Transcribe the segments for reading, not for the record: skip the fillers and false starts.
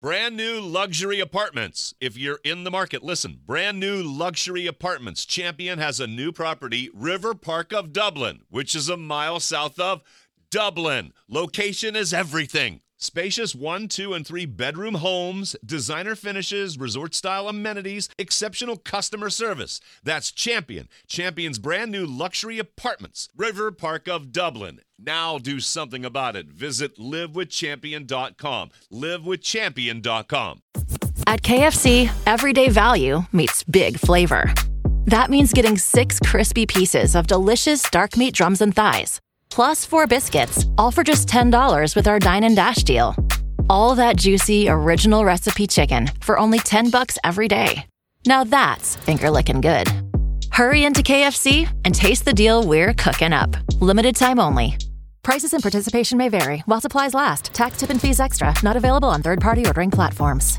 Brand new luxury apartments. If you're in the market, listen. Brand new luxury apartments. Champion has a new property, River Park of Dublin, which is a mile south of Dublin. Location is everything. Spacious 1, 2, and 3 bedroom homes, designer finishes, resort-style amenities, exceptional customer service. That's Champion. Champion's brand new luxury apartments, River Park of Dublin. Now do something about it. Visit livewithchampion.com. livewithchampion.com. At KFC, everyday value meets big flavor. That means getting 6 crispy pieces of delicious dark meat drums and thighs, plus 4 biscuits, all for just $10 with our Dine and Dash deal. All that juicy, original recipe chicken for only $10 every day. Now that's finger-licking good. Hurry into KFC and taste the deal we're cooking up. Limited time only. Prices and participation may vary while supplies last. Tax, tip, and fees extra. Not available on third-party ordering platforms.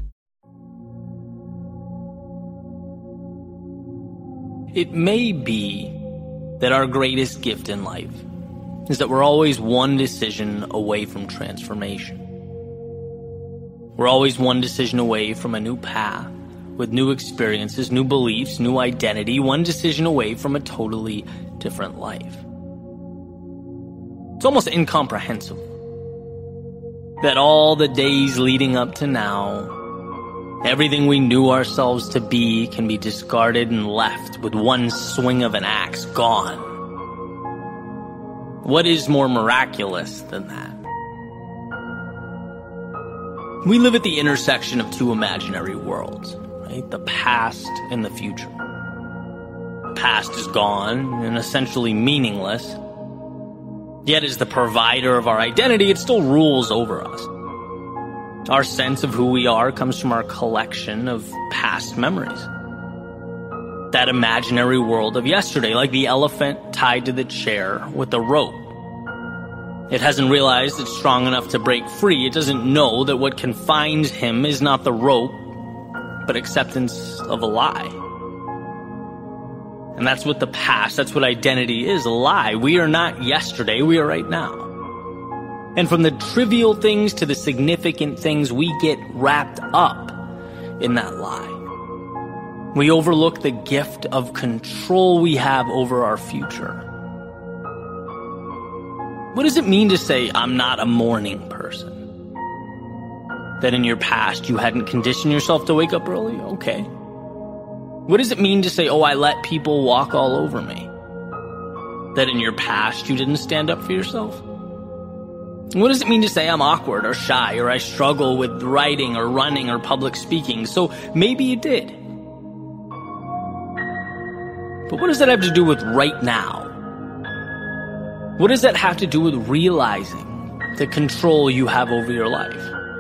It may be that our greatest gift in life is that we're always one decision away from transformation. We're always one decision away from a new path, with new experiences, new beliefs, new identity, one decision away from a totally different life. It's almost incomprehensible that all the days leading up to now, everything we knew ourselves to be can be discarded and left with one swing of an axe, gone. What is more miraculous than that? We live at the intersection of 2 imaginary worlds, right? The past and the future. The past is gone and essentially meaningless. Yet as the provider of our identity, it still rules over us. Our sense of who we are comes from our collection of past memories. That imaginary world of yesterday, like the elephant tied to the chair with a rope. It hasn't realized it's strong enough to break free. It doesn't know that what confines him is not the rope, but acceptance of a lie. And that's what the past, that's what identity is, a lie. We are not yesterday, we are right now. And from the trivial things to the significant things, we get wrapped up in that lie. We overlook the gift of control we have over our future. What does it mean to say, I'm not a morning person? That in your past you hadn't conditioned yourself to wake up early? Okay. What does it mean to say, I let people walk all over me? That in your past you didn't stand up for yourself? What does it mean to say I'm awkward or shy or I struggle with writing or running or public speaking? So maybe you did. But what does that have to do with right now? What does that have to do with realizing the control you have over your life?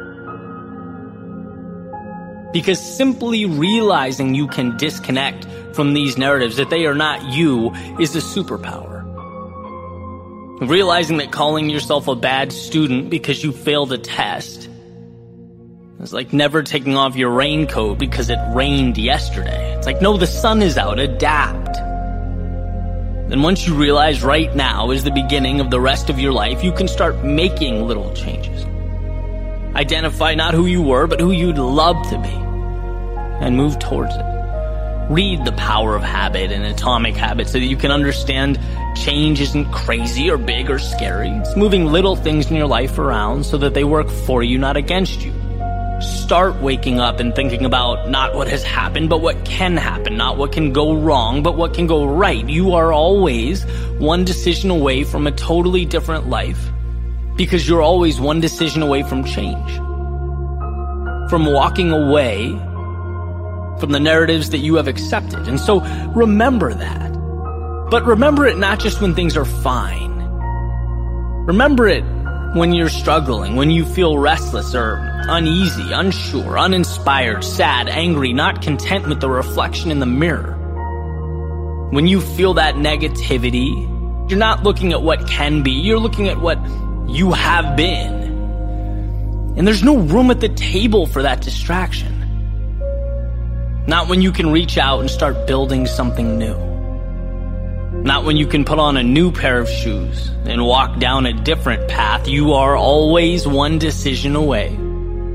Because simply realizing you can disconnect from these narratives, that they are not you, is a superpower. Realizing that calling yourself a bad student because you failed a test is like never taking off your raincoat because it rained yesterday. It's like, no, the sun is out, adapt. And once you realize right now is the beginning of the rest of your life, you can start making little changes. Identify not who you were, but who you'd love to be, and move towards it. Read The Power of Habit and Atomic Habits so that you can understand change isn't crazy or big or scary. It's moving little things in your life around so that they work for you, not against you. Start waking up and thinking about not what has happened, but what can happen. Not what can go wrong, but what can go right. You are always one decision away from a totally different life, because you're always one decision away from change. From walking away from the narratives that you have accepted. And so remember that. But remember it not just when things are fine. Remember it when you're struggling, when you feel restless or uneasy, unsure, uninspired, sad, angry, not content with the reflection in the mirror. When you feel that negativity, you're not looking at what can be, you're looking at what you have been. And there's no room at the table for that distraction. Not when you can reach out and start building something new. Not when you can put on a new pair of shoes and walk down a different path. You are always one decision away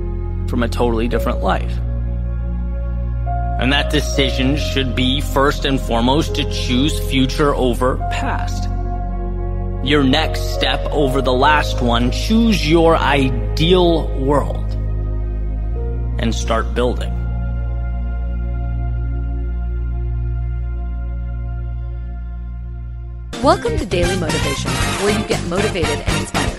from a totally different life. And that decision should be first and foremost to choose future over past. Your next step over the last one, choose your ideal world and start building. Welcome to Daily Motivation, where you get motivated and inspired.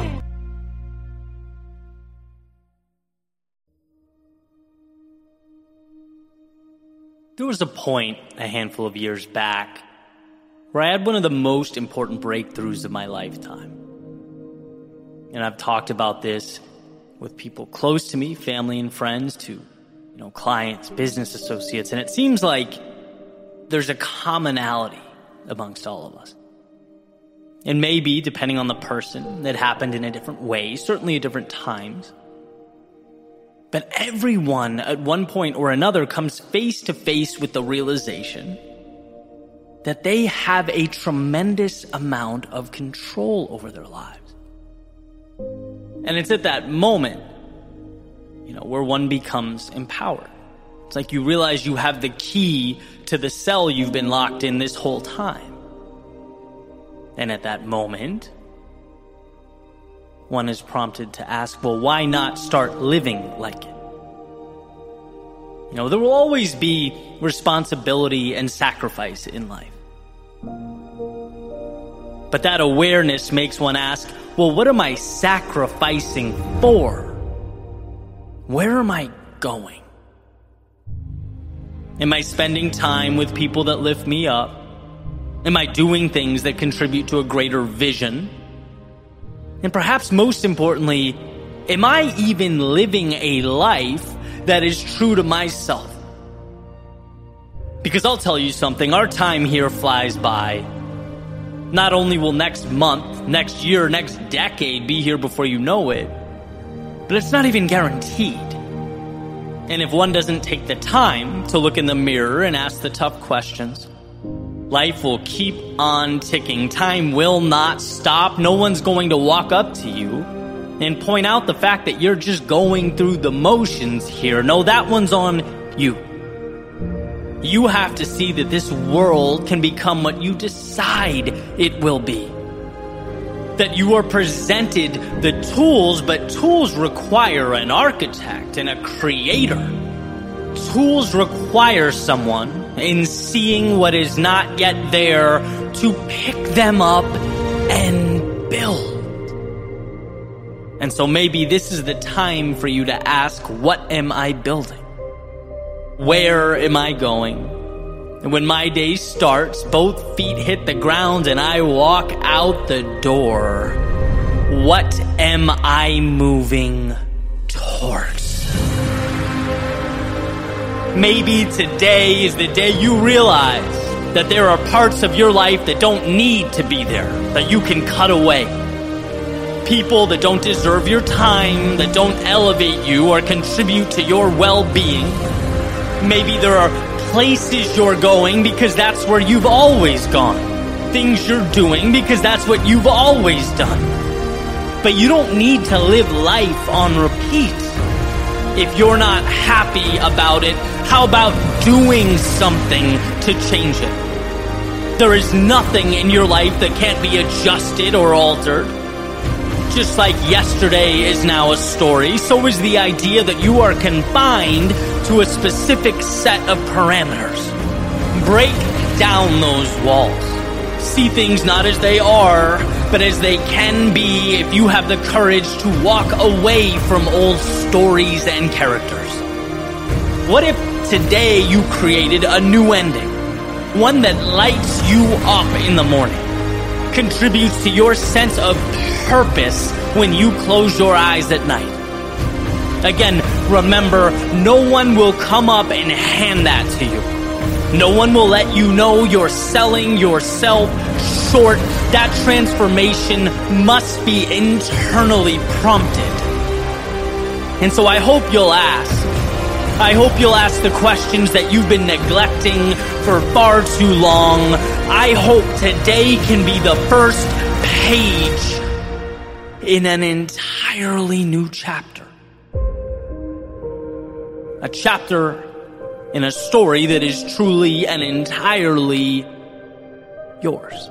There was a point a handful of years back where I had one of the most important breakthroughs of my lifetime. And I've talked about this with people close to me, family and friends, to clients, business associates, and it seems like there's a commonality amongst all of us. And maybe, depending on the person, it happened in a different way, certainly at different times. But everyone at one point or another comes face to face with the realization that they have a tremendous amount of control over their lives. And it's at that moment, where one becomes empowered. It's like you realize you have the key to the cell you've been locked in this whole time. And at that moment, one is prompted to ask, well, why not start living like it? There will always be responsibility and sacrifice in life. But that awareness makes one ask, well, what am I sacrificing for? Where am I going? Am I spending time with people that lift me up? Am I doing things that contribute to a greater vision? And perhaps most importantly, am I even living a life that is true to myself? Because I'll tell you something, our time here flies by. Not only will next month, next year, next decade be here before you know it, but it's not even guaranteed. And if one doesn't take the time to look in the mirror and ask the tough questions, life will keep on ticking. Time will not stop. No one's going to walk up to you and point out the fact that you're just going through the motions here. No, that one's on you. You have to see that this world can become what you decide it will be. That you are presented the tools, but tools require an architect and a creator. Tools require someone in seeing what is not yet there to pick them up and build. And so maybe this is the time for you to ask, what am I building? Where am I going? And when my day starts, both feet hit the ground and I walk out the door, what am I moving towards? Maybe today is the day you realize that there are parts of your life that don't need to be there, that you can cut away. People that don't deserve your time, that don't elevate you or contribute to your well-being. Maybe there are places you're going because that's where you've always gone. Things you're doing because that's what you've always done. But you don't need to live life on repeat. If you're not happy about it, how about doing something to change it? There is nothing in your life that can't be adjusted or altered. Just like yesterday is now a story, so is the idea that you are confined to a specific set of parameters. Break down those walls. See things not as they are, but as they can be if you have the courage to walk away from old stories and characters. What if today you created a new ending? One that lights you up in the morning, contributes to your sense of purpose when you close your eyes at night. Again, remember, no one will come up and hand that to you. No one will let you know you're selling yourself short. That transformation must be internally prompted. And so I hope you'll ask. I hope you'll ask the questions that you've been neglecting for far too long. I hope today can be the first page in an entirely new chapter. A chapter in a story that is truly and entirely yours.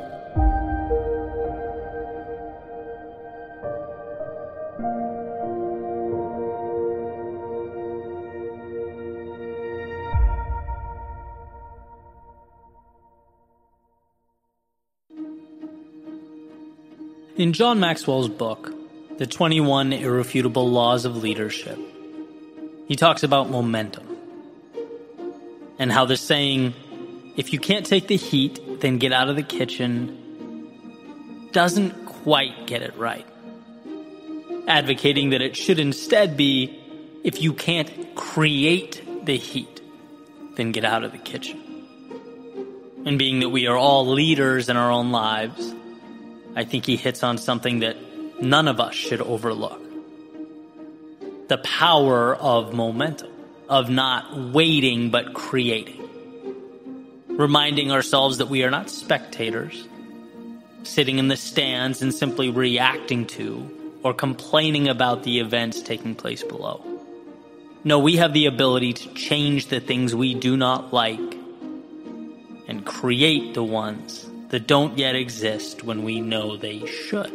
In John Maxwell's book, The 21 Irrefutable Laws of Leadership, he talks about momentum and how the saying, if you can't take the heat, then get out of the kitchen, doesn't quite get it right. Advocating that it should instead be, if you can't create the heat, then get out of the kitchen. And being that we are all leaders in our own lives, I think he hits on something that none of us should overlook. The power of momentum, of not waiting but creating. Reminding ourselves that we are not spectators, sitting in the stands and simply reacting to or complaining about the events taking place below. No, we have the ability to change the things we do not like and create the ones that don't yet exist when we know they should.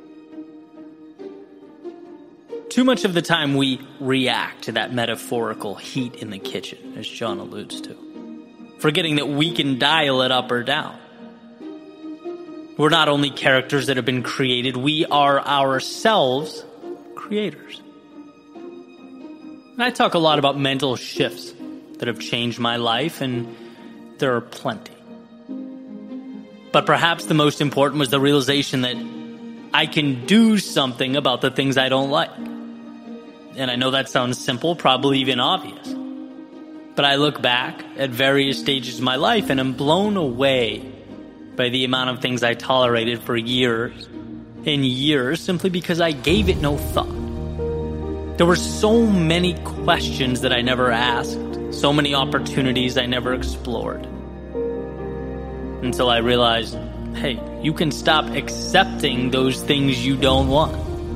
Too much of the time we react to that metaphorical heat in the kitchen, as John alludes to, forgetting that we can dial it up or down. We're not only characters that have been created, we are ourselves creators. And I talk a lot about mental shifts that have changed my life, and there are plenty. But perhaps the most important was the realization that I can do something about the things I don't like. And I know that sounds simple, probably even obvious. But I look back at various stages of my life and am blown away by the amount of things I tolerated for years and years simply because I gave it no thought. There were so many questions that I never asked, so many opportunities I never explored. Until I realized, hey, you can stop accepting those things you don't want.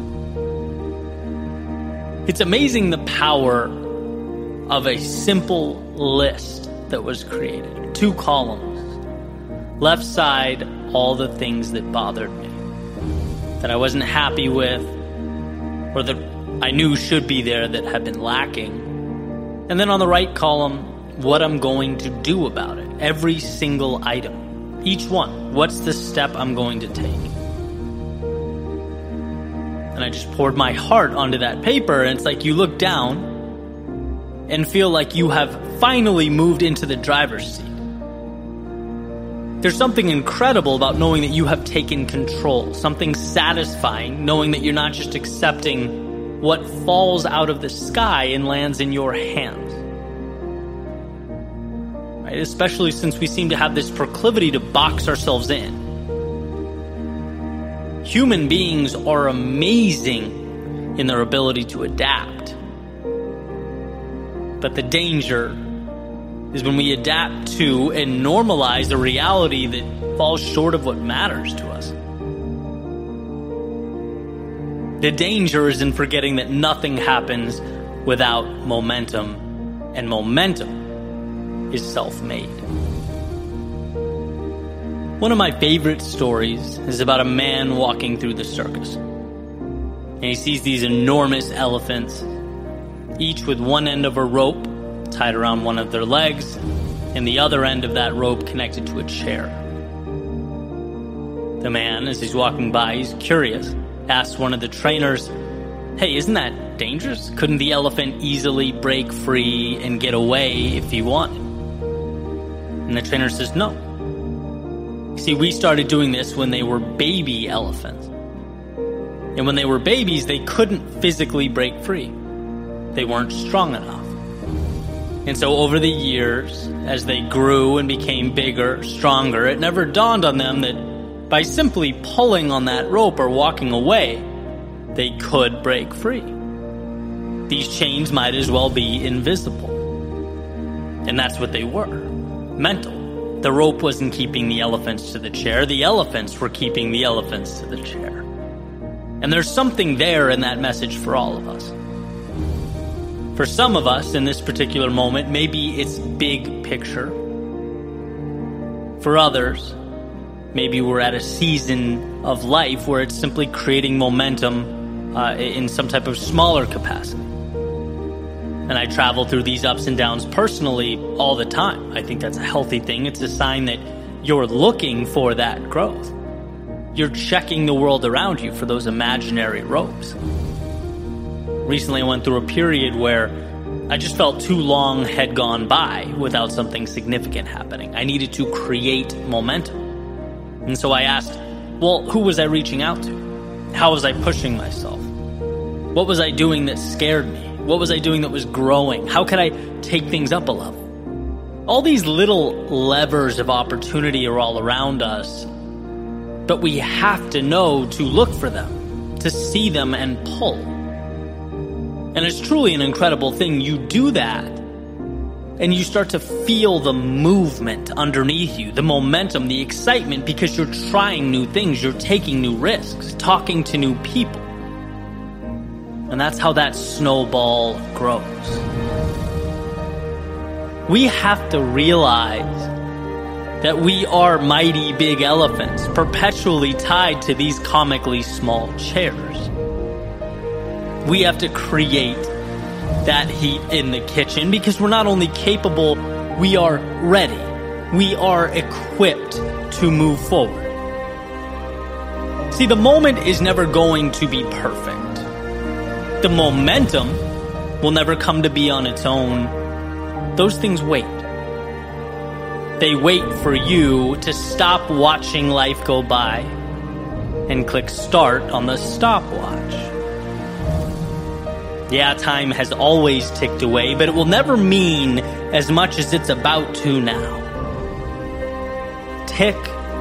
It's amazing the power of a simple list that was created. 2 columns. Left side, all the things that bothered me, that I wasn't happy with, or that I knew should be there that had been lacking. And then on the right column, what I'm going to do about it. Every single item. Each one, what's the step I'm going to take? And I just poured my heart onto that paper, and it's like you look down and feel like you have finally moved into the driver's seat. There's something incredible about knowing that you have taken control, something satisfying, knowing that you're not just accepting what falls out of the sky and lands in your hands. Right? Especially since we seem to have this proclivity to box ourselves in. Human beings are amazing in their ability to adapt. But the danger is when we adapt to and normalize a reality that falls short of what matters to us. The danger is in forgetting that nothing happens without momentum, and momentum is self-made. One of my favorite stories is about a man walking through the circus. And he sees these enormous elephants, each with one end of a rope tied around one of their legs, and the other end of that rope connected to a chair. The man, as he's walking by, he's curious, asks one of the trainers, "Hey, isn't that dangerous? Couldn't the elephant easily break free and get away if he wanted?" And the trainer says, "No. See, we started doing this when they were baby elephants. And when they were babies, they couldn't physically break free. They weren't strong enough. And so over the years, as they grew and became bigger, stronger, it never dawned on them that by simply pulling on that rope or walking away, they could break free. These chains might as well be invisible." And that's what they were. Mental. The rope wasn't keeping the elephants to the chair. The elephants were keeping the elephants to the chair. And there's something there in that message for all of us. For some of us in this particular moment, maybe it's big picture. For others, maybe we're at a season of life where it's simply creating momentum in some type of smaller capacity. And I travel through these ups and downs personally all the time. I think that's a healthy thing. It's a sign that you're looking for that growth. You're checking the world around you for those imaginary ropes. Recently, I went through a period where I just felt too long had gone by without something significant happening. I needed to create momentum. And so I asked, well, who was I reaching out to? How was I pushing myself? What was I doing that scared me? What was I doing that was growing? How could I take things up a level? All these little levers of opportunity are all around us, but we have to know to look for them, to see them and pull. And it's truly an incredible thing. You do that, and you start to feel the movement underneath you, the momentum, the excitement, because you're trying new things, you're taking new risks, talking to new people. And that's how that snowball grows. We have to realize that we are mighty big elephants, perpetually tied to these comically small chairs. We have to create that heat in the kitchen because we're not only capable, we are ready. We are equipped to move forward. See, the moment is never going to be perfect. The momentum will never come to be on its own. Those things wait. They wait for you to stop watching life go by and click start on the stopwatch. Yeah, time has always ticked away, but it will never mean as much as it's about to now. Tick,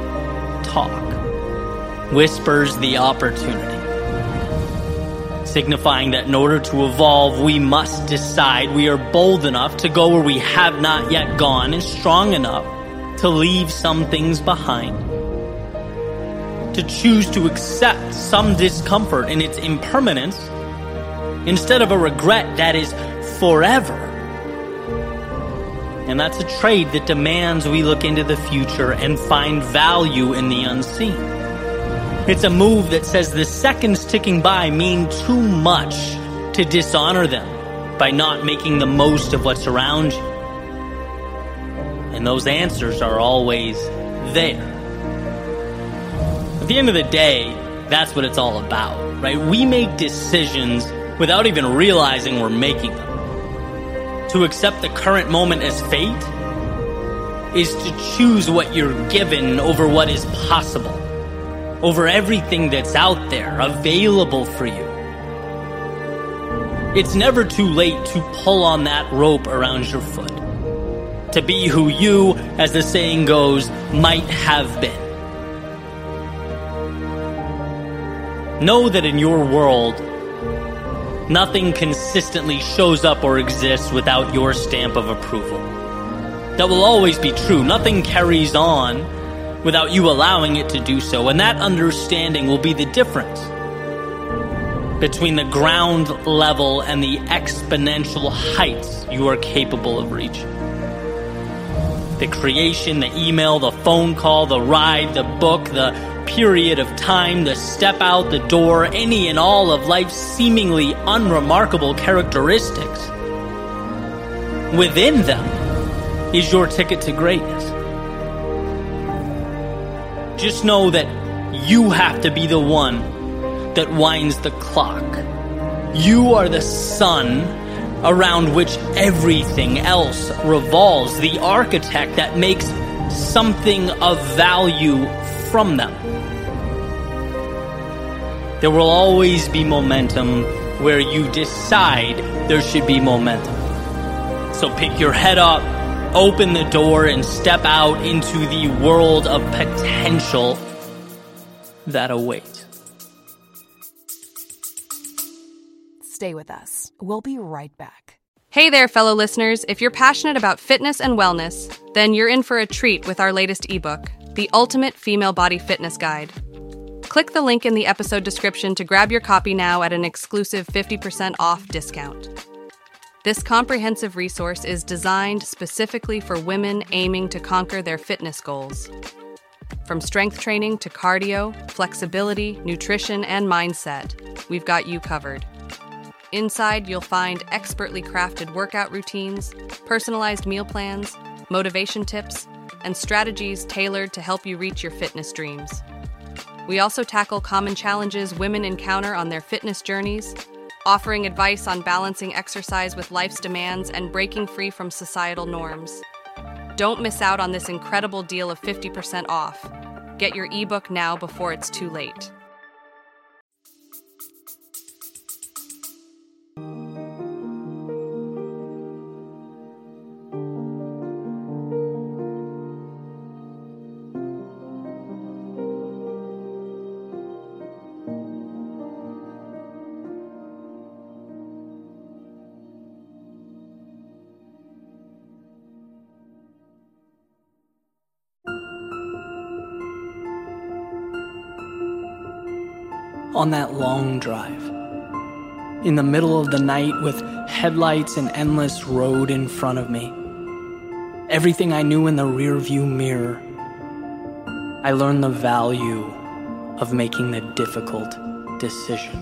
tock, whispers the opportunity, signifying that in order to evolve, we must decide we are bold enough to go where we have not yet gone and strong enough to leave some things behind, to choose to accept some discomfort in its impermanence instead of a regret that is forever. And that's a trade that demands we look into the future and find value in the unseen. It's a move that says the seconds ticking by mean too much to dishonor them by not making the most of what's around you. And those answers are always there. At the end of the day, that's what it's all about, right? We make decisions without even realizing we're making them. To accept the current moment as fate is to choose what you're given over what is possible, over everything that's out there, available for you. It's never too late to pull on that rope around your foot, to be who you, as the saying goes, might have been. Know that in your world, nothing consistently shows up or exists without your stamp of approval. That will always be true. Nothing carries on without you allowing it to do so. And that understanding will be the difference between the ground level and the exponential heights you are capable of reaching. The creation, the email, the phone call, the ride, the book, the period of time, the step out the door, any and all of life's seemingly unremarkable characteristics. Within them is your ticket to greatness. Just know that you have to be the one that winds the clock. You are the sun around which everything else revolves, the architect that makes something of value from them. There will always be momentum where you decide there should be momentum. So pick your head up, open the door, and step out into the world of potential that awaits. Stay with us. We'll be right back. Hey there, fellow listeners. If you're passionate about fitness and wellness, then you're in for a treat with our latest ebook, The Ultimate Female Body Fitness Guide. Click the link in the episode description to grab your copy now at an exclusive 50% off discount. This comprehensive resource is designed specifically for women aiming to conquer their fitness goals. From strength training to cardio, flexibility, nutrition, and mindset, we've got you covered. Inside, you'll find expertly crafted workout routines, personalized meal plans, motivation tips, and strategies tailored to help you reach your fitness dreams. We also tackle common challenges women encounter on their fitness journeys, offering advice on balancing exercise with life's demands and breaking free from societal norms. Don't miss out on this incredible deal of 50% off. Get your ebook now before it's too late. On that long drive, in the middle of the night with headlights and endless road in front of me, everything I knew in the rearview mirror, I learned the value of making the difficult decision.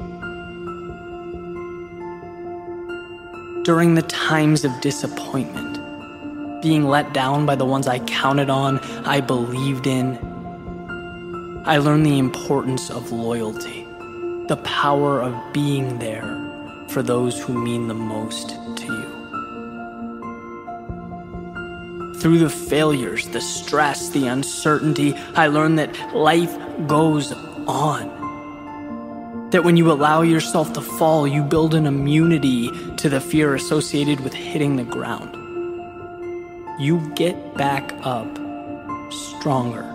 During the times of disappointment, being let down by the ones I counted on, I believed in, I learned the importance of loyalty, the power of being there for those who mean the most to you. Through the failures, the stress, the uncertainty, I learned that life goes on. That when you allow yourself to fall, you build an immunity to the fear associated with hitting the ground. You get back up stronger.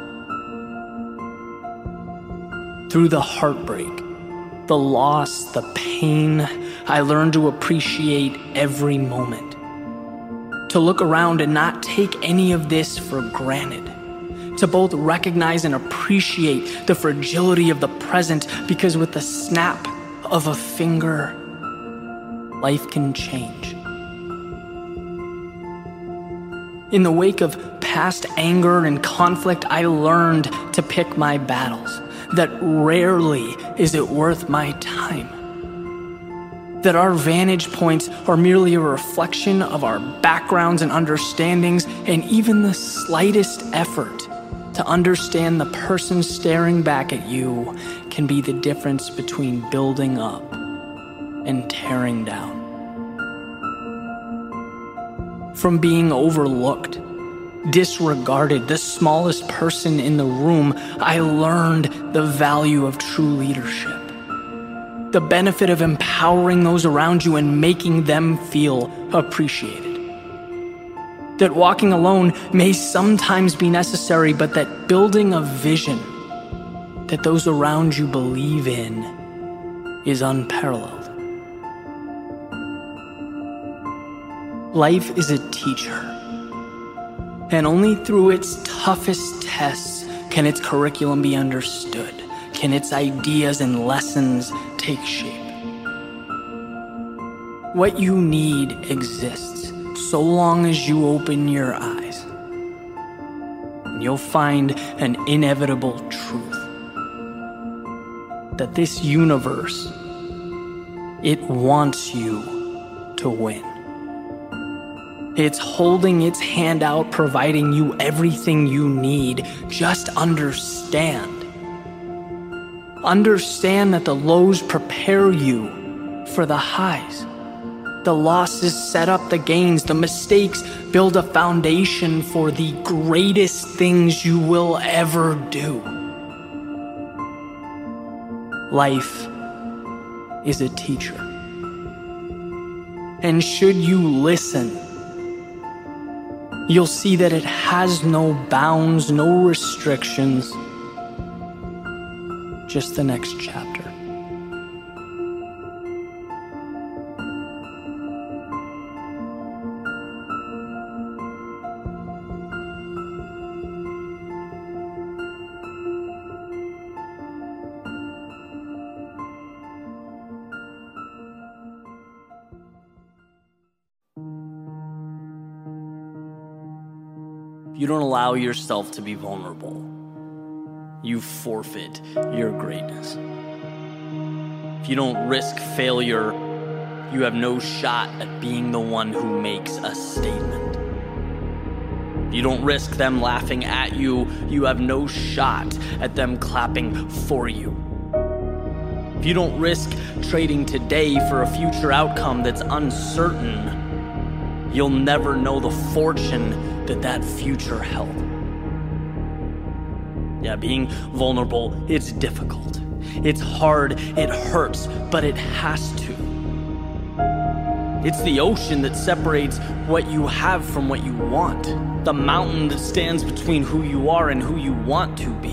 Through the heartbreak, the loss, the pain, I learned to appreciate every moment. To look around and not take any of this for granted. To both recognize and appreciate the fragility of the present, because with the snap of a finger, life can change. In the wake of past anger and conflict, I learned to pick my battles. That rarely is it worth my time. That our vantage points are merely a reflection of our backgrounds and understandings, and even the slightest effort to understand the person staring back at you can be the difference between building up and tearing down. From being overlooked, disregarded, the smallest person in the room, I learned the value of true leadership. The benefit of empowering those around you and making them feel appreciated. That walking alone may sometimes be necessary, but that building a vision that those around you believe in is unparalleled. Life is a teacher. And only through its toughest tests can its curriculum be understood, can its ideas and lessons take shape. What you need exists so long as you open your eyes. And you'll find an inevitable truth. That this universe, it wants you to win. It's holding its hand out, providing you everything you need. Just understand. Understand that the lows prepare you for the highs. The losses set up the gains. The mistakes build a foundation for the greatest things you will ever do. Life is a teacher. And should you listen, you'll see that it has no bounds, no restrictions, just the next chapter. If you don't allow yourself to be vulnerable, you forfeit your greatness. If you don't risk failure, you have no shot at being the one who makes a statement. If you don't risk them laughing at you, you have no shot at them clapping for you. If you don't risk trading today for a future outcome that's uncertain, you'll never know the fortune that future held. Yeah, being vulnerable, it's difficult. It's hard, it hurts, but it has to. It's the ocean that separates what you have from what you want. The mountain that stands between who you are and who you want to be.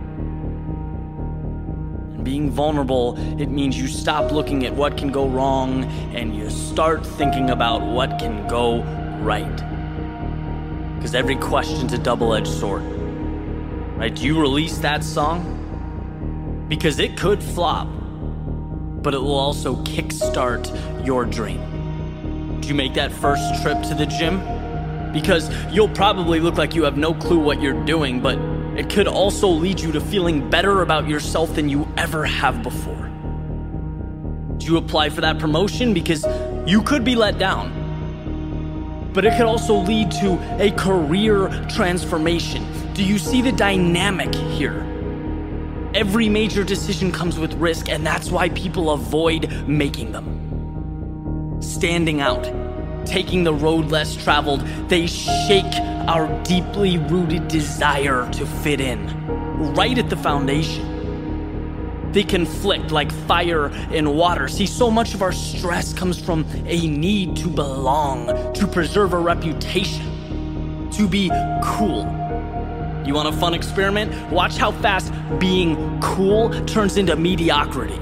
And being vulnerable, it means you stop looking at what can go wrong and you start thinking about what can go right. Because every question's a double-edged sword. Right? Do you release that song? Because it could flop, but it will also kickstart your dream. Do you make that first trip to the gym? Because you'll probably look like you have no clue what you're doing, but it could also lead you to feeling better about yourself than you ever have before. Do you apply for that promotion? Because you could be let down, but it could also lead to a career transformation. Do you see the dynamic here? Every major decision comes with risk, and that's why people avoid making them. Standing out, taking the road less traveled, they shake our deeply rooted desire to fit in, right at the foundation. They conflict like fire and water. See, so much of our stress comes from a need to belong, to preserve a reputation, to be cool. You want a fun experiment? Watch how fast being cool turns into mediocrity.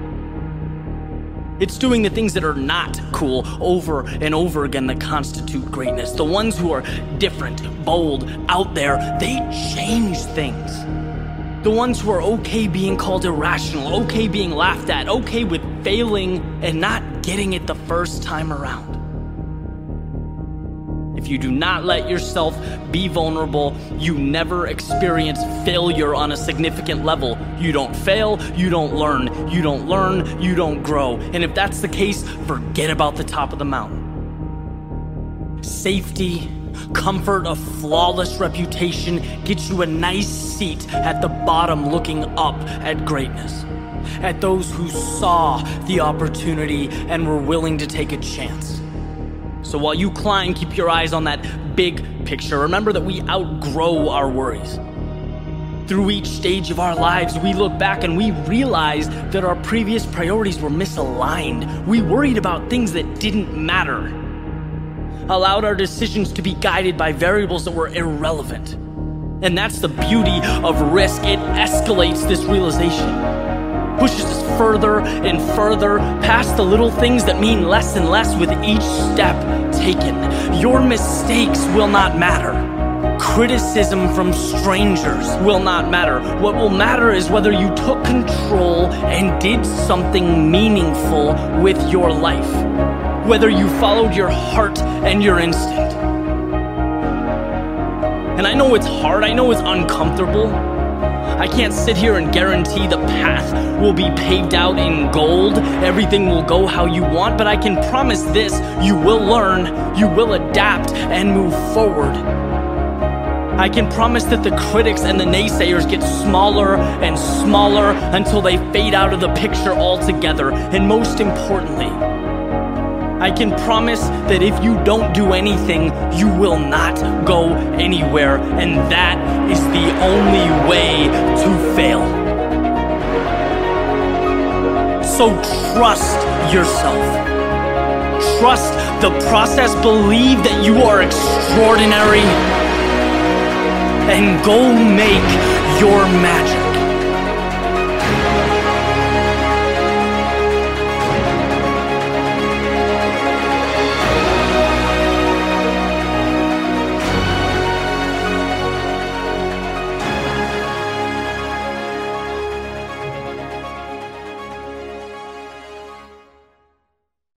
It's doing the things that are not cool over and over again that constitute greatness. The ones who are different, bold, out there, they change things. The ones who are okay being called irrational, okay being laughed at, okay with failing and not getting it the first time around. If you do not let yourself be vulnerable, you never experience failure on a significant level. You don't fail, you don't learn. You don't learn, you don't grow. And if that's the case, forget about the top of the mountain. Safety, comfort, a flawless reputation gets you a nice seat at the bottom looking up at greatness. At those who saw the opportunity and were willing to take a chance. So while you climb, keep your eyes on that big picture. Remember that we outgrow our worries. Through each stage of our lives, we look back and we realize that our previous priorities were misaligned. We worried about things that didn't matter. Allowed our decisions to be guided by variables that were irrelevant. And that's the beauty of risk. It escalates this realization. Pushes us further and further past the little things that mean less and less with each step taken. Your mistakes will not matter. Criticism from strangers will not matter. What will matter is whether you took control and did something meaningful with your life. Whether you followed your heart and your instinct. And I know it's hard, I know it's uncomfortable. I can't sit here and guarantee the path will be paved out in gold. Everything will go how you want, but I can promise this, you will learn, you will adapt, and move forward. I can promise that the critics and the naysayers get smaller and smaller until they fade out of the picture altogether. And most importantly, I can promise that if you don't do anything, you will not go anywhere, and that is the only way to fail. So trust yourself. Trust the process. Believe that you are extraordinary, and go make your magic.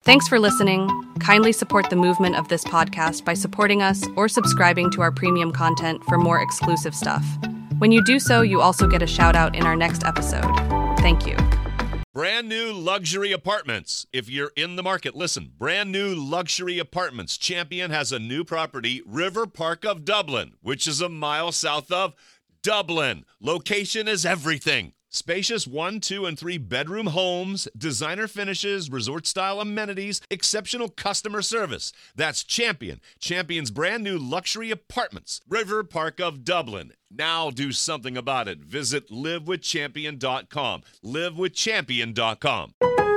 Thanks for listening. Kindly support the movement of this podcast by supporting us or subscribing to our premium content for more exclusive stuff. When you do so, you also get a shout out in our next episode. Thank you. Brand new luxury apartments. If you're in the market, listen. Brand new luxury apartments. Champion has a new property, River Park of Dublin, which is a mile south of Dublin. Location is everything. Spacious 1, 2, and 3 bedroom homes, designer finishes, resort-style amenities, exceptional customer service. That's Champion. Champion's brand new luxury apartments, River Park of Dublin. Now do something about it. Visit livewithchampion.com. livewithchampion.com.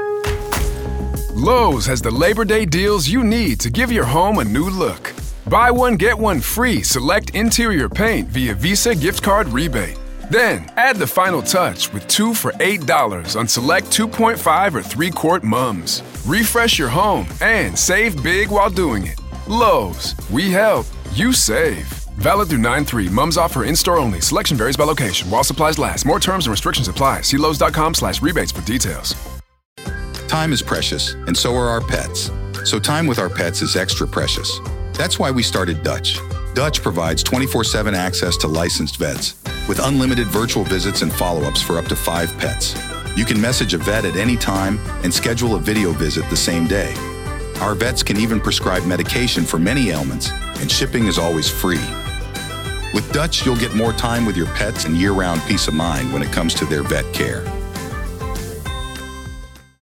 Lowe's has the Labor Day deals you need to give your home a new look. Buy one, get one free select interior paint via Visa gift card rebate. Then, add the final touch with 2 for $8 on select 2.5 or 3-quart mums. Refresh your home and save big while doing it. Lowe's, we help, you save. Valid through 9/3. Mums offer in-store only. Selection varies by location. While supplies last. More terms and restrictions apply. See Lowe's.com/rebates for details. Time is precious, and so are our pets. So time with our pets is extra precious. That's why we started Dutch. Dutch provides 24/7 access to licensed vets with unlimited virtual visits and follow-ups for up to 5 pets. You can message a vet at any time and schedule a video visit the same day. Our vets can even prescribe medication for many ailments, and shipping is always free. With Dutch, you'll get more time with your pets and year-round peace of mind when it comes to their vet care.